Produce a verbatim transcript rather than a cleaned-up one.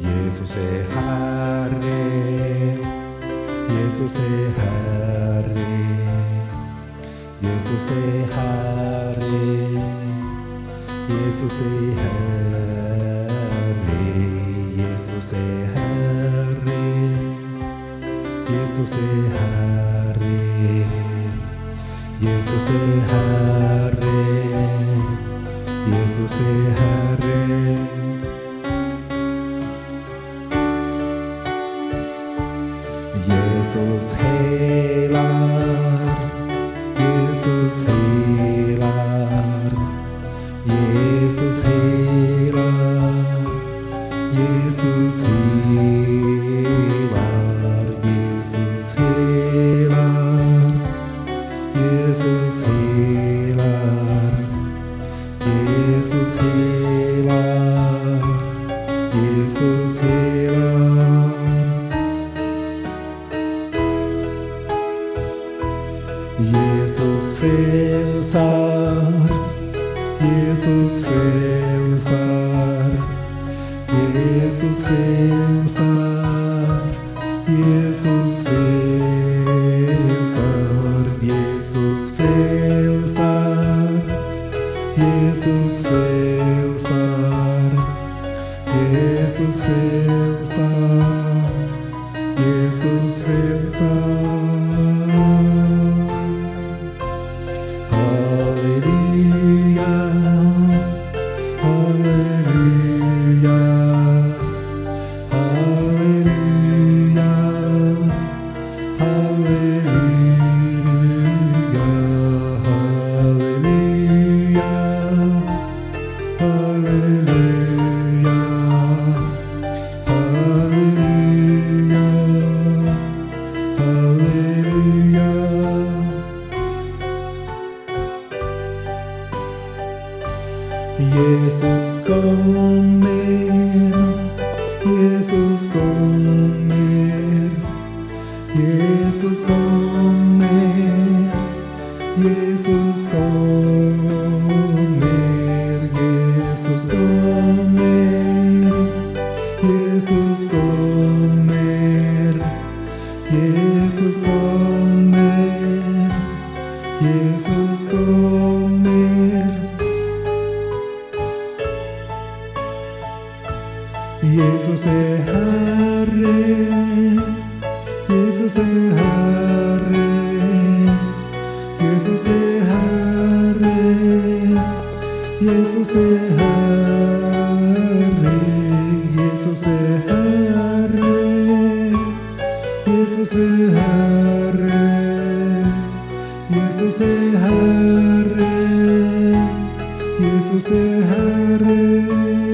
Jesus är Herre, Jesus är Herre, Jesus är Herre, Jesus är Herre, Jesus är Herre, Jesus är Herre, Jesus är Herre, Jesus är Herre. Jesus helar, Jesus helar, Jesus helar, Jesus helar, Jesus helar, Jesus helar, Jesus helar, Jesus helar. Jesus frälsar, Jesus frälsar, Jesus frälsar, Jesus frälsar, Jesus frälsar, Jesus frälsar, Jesus frälsar, Jesus frälsar. Halleluja, halleluja, halleluja, halleluja, halleluja, halleluja, halleluja, halleluja. Jesus kommer, Jesus kommer, Jesus kommer, Jesus kommer, Jesus kommer, Jesus kommer, Jesus kommer, Jesus kommer. Jesus är Herre, Jesus är Herre, Jesus är Herre, Jesus är Herre, Jesus är Herre, Jesus är Herre, Jesus är Herre, Jesus är Herre.